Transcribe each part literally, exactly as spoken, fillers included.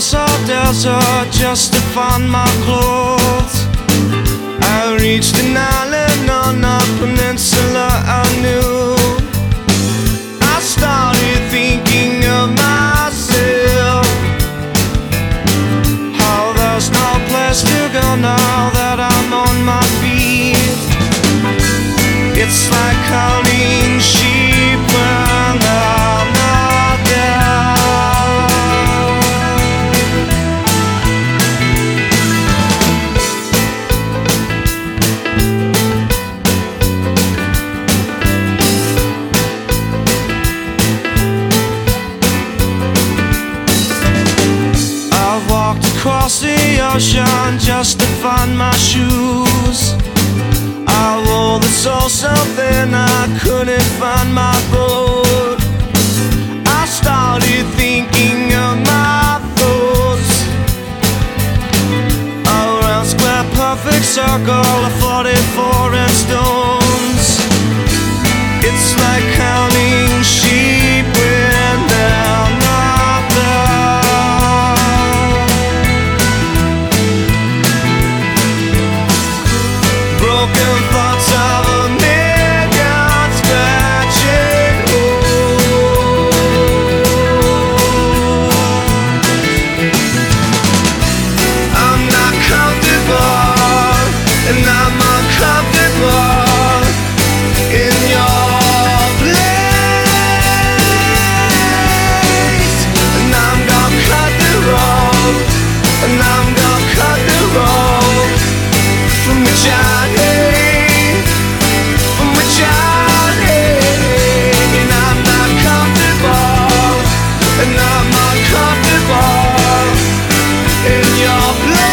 across all desert just to find my clothes. I reached an island on a peninsula I knew. I started thinking of myself, how there's no place to go now that I'm on my feet. It's like counting sheep when I'm not there. I've walked across the ocean just to find my shoes. I wore the soul something, I couldn't find my boat. I started thinking of my thoughts around square perfect circle of forty-four and stones. It's like counting sheep when they're not there. Broken thoughts of a million scratching holes. I'm not comfortable, and I'm uncomfortable in your place. And I'm gonna cut the road, and I'm gonna cut the road from which I hate, from which I hate. And I'm not comfortable, and I'm uncomfortable in your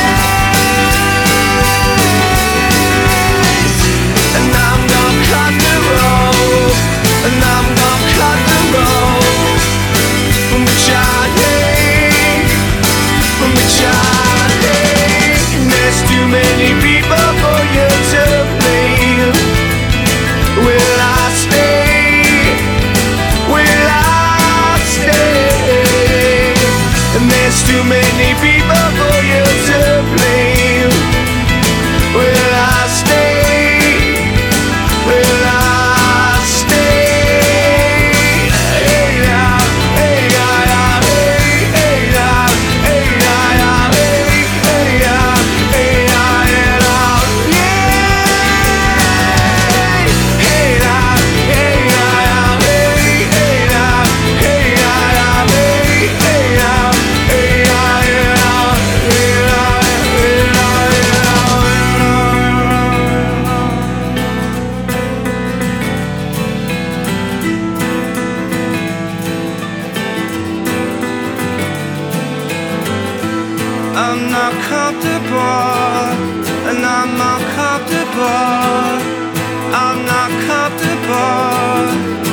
place. And I'm gonna cut the road, and I'm gonna cut the road from which I hate, from which I hate. And there's too many people for you to blame. Will I stay? Will I stay? And there's too many people for you to blame. Will I stay? Will I stay? Hey, yeah, hey, yeah, yeah, hey, hey, yeah, hey, yeah, yeah, hey, hey, yeah, hey, yeah, yeah, yeah. Hey, yeah, hey, yeah, yeah, hey, hey, yeah, hey, yeah, yeah, hey, hey, yeah, hey, yeah, yeah, hey, I'm not comfortable, and I'm uncomfortable. I'm not comfortable.